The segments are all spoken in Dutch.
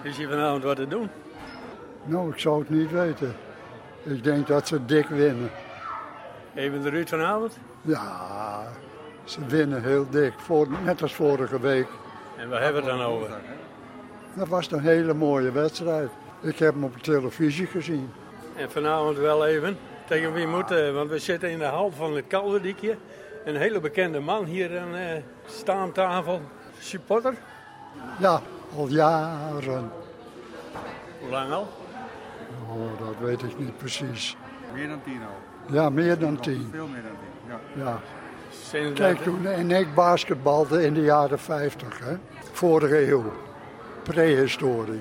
Is hier vanavond wat te doen? Nou, ik zou het niet weten. Ik denk dat ze dik winnen. Even de Ruud vanavond? Ja, ze winnen heel dik. Net als vorige week. En waar hebben we het dan over? Dat was een hele mooie wedstrijd. Ik heb hem op de televisie gezien. En vanavond wel even. Tegen wie moeten? Want we zitten in de hal van het Kalverdiekje. Een hele bekende man hier aan staantafel. Supporter? Ja, al jaren. Hoe lang al? Oh, dat weet ik niet precies. Meer dan 10 al. Ja, meer dan 10. Veel meer dan 10, ja. Ja. Sinds Kijk, dat- toen en ik basketbalde in de jaren 50, hè? Vorige eeuw. Prehistorie.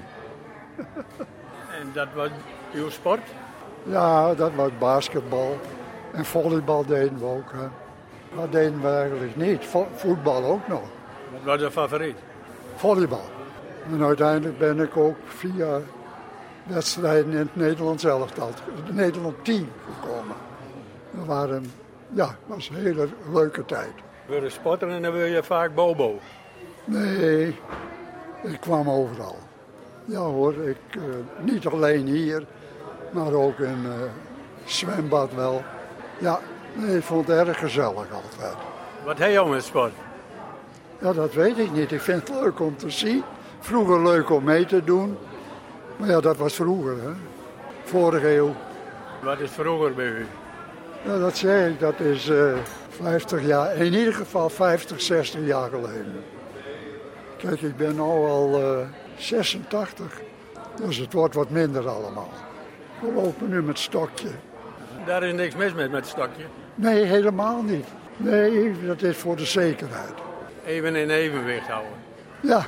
En dat was uw sport? Ja, dat was basketbal. En volleybal deden we ook, hè. Dat deden we eigenlijk niet. Voetbal ook nog. Wat was de favoriet? Volleybal. En uiteindelijk ben ik ook via wedstrijden in het Nederlands elftal, het Nederland team gekomen. Dat was een hele leuke tijd. Wil je sporten en dan wil je vaak bobo. Nee, ik kwam overal. Ja hoor, niet alleen hier, maar ook in zwembad wel. Ja, nee, ik vond het erg gezellig altijd. Wat heb je met sport? Ja, dat weet ik niet. Ik vind het leuk om te zien. Vroeger leuk om mee te doen. Maar ja, dat was vroeger, hè. Vorige eeuw. Wat is vroeger bij u? Ja, dat zei ik, dat is 50 jaar, in ieder geval 50, 60 jaar geleden. Kijk, ik ben nu al 86, dus het wordt wat minder allemaal. We lopen nu met stokje. Daar is niks mis met het stokje. Nee, helemaal niet. Nee, dat is voor de zekerheid. Even in evenwicht houden. Ja,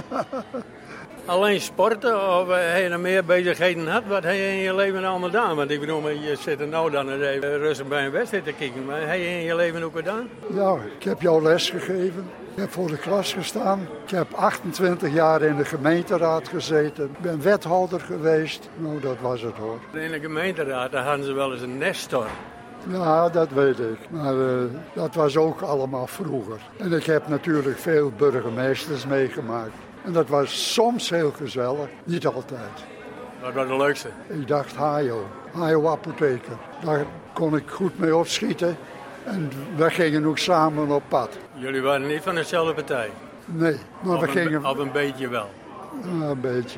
Alleen sporten of heb je er meer bezigheden gehad? Wat heb je in je leven allemaal gedaan? Want ik bedoel, je zit er nou dan eens even rustig bij een wedstrijd te kijken. Maar heb je in je leven ook gedaan? ja, ik heb jou les gegeven. Ik heb voor de klas gestaan. Ik heb 28 jaar in de gemeenteraad gezeten. Ik ben wethouder geweest. Nou, dat was het hoor. In de gemeenteraad daar hadden ze wel eens een nestor. Ja, dat weet ik. Maar dat was ook allemaal vroeger. En ik heb natuurlijk veel burgemeesters meegemaakt. En dat was soms heel gezellig, niet altijd. Wat was het leukste? Ik dacht Hajo apotheker. Daar kon ik goed mee opschieten. En we gingen ook samen op pad. Jullie waren niet van dezelfde partij? Nee, maar we gingen... Of een beetje wel? Een beetje.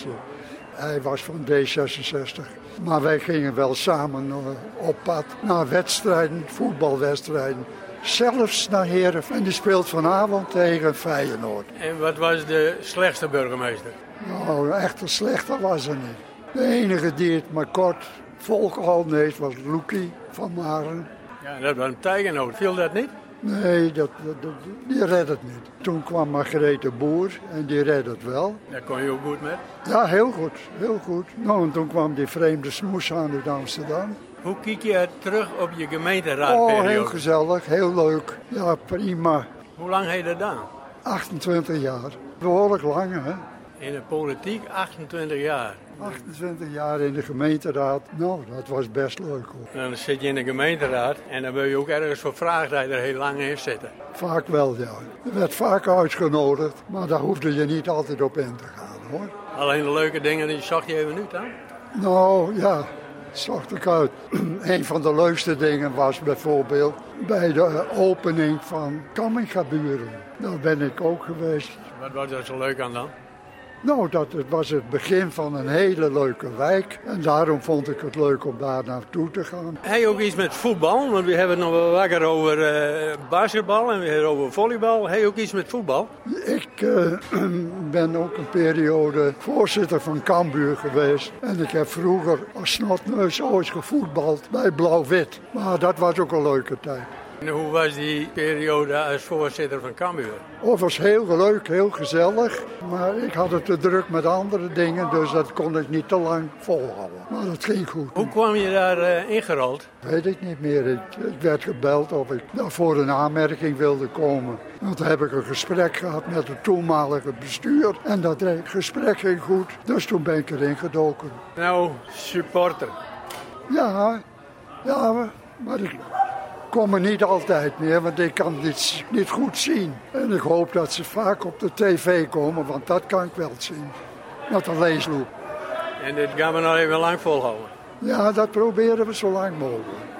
Hij was van D66. Maar wij gingen wel samen op pad naar wedstrijden, voetbalwedstrijden. Zelfs naar Heerenveen. En die speelt vanavond tegen Feyenoord. En wat was de slechtste burgemeester? Nou, echt een slechte was er niet. De enige die het maar kort volgehouden heeft was Loekie van Maren. Ja, dat was een tijgenoot. Viel dat niet? Nee, die redde het niet. Toen kwam Margrethe Boer en die redde het wel. Daar kon je ook goed met. Ja, heel goed. Nou, en toen kwam die vreemde smoes aan uit Amsterdam. Hoe kijk je terug op je Oh, gemeenteraadperiode? heel gezellig, heel leuk. Ja, prima. Hoe lang heb je dat gedaan? 28 jaar. Behoorlijk lang, hè? In de politiek 28 jaar. 28 jaar in de gemeenteraad. Nou, dat was best leuk hoor. En dan zit je in de gemeenteraad en dan wil je ook ergens voor vragen dat je er heel lang in zitten. Vaak wel, ja. Je werd vaak uitgenodigd, maar daar hoefde je niet altijd op in te gaan, hoor. Alleen de leuke dingen die zag je even nu dan? Nou, ja, zocht ik uit. Een van de leukste dingen was bijvoorbeeld bij de opening van Kammingaburen. Daar ben ik ook geweest. Wat was er zo leuk aan dan? Nou, het was het begin van een hele leuke wijk. En daarom vond ik het leuk om daar naartoe te gaan. Heb je ook iets met voetbal? Want we hebben het nog wel wakker over basketbal en we hebben het over volleybal. Heb je ook iets met voetbal? Ik ben ook een periode voorzitter van Cambuur geweest. En ik heb vroeger als snotneus ooit gevoetbald bij Blauw-Wit. Maar dat was ook een leuke tijd. En hoe was die periode als voorzitter van Cambuur? Het was heel leuk, heel gezellig. Maar ik had het te druk met andere dingen, dus dat kon ik niet te lang volhouden. Maar dat ging goed. Hoe kwam je daar ingerold? Weet ik niet meer. Ik werd gebeld of ik daarvoor een aanmerking wilde komen. Want toen heb ik een gesprek gehad met het toenmalige bestuur. En dat gesprek ging goed, dus toen ben ik erin gedoken. Nou, supporter. Ja, maar ik kom er niet altijd meer, want ik kan dit niet goed zien. En ik hoop dat ze vaak op de tv komen, want dat kan ik wel zien. Met een leesloop. En dit gaan we nog even lang volhouden. Ja, dat proberen we zo lang mogelijk.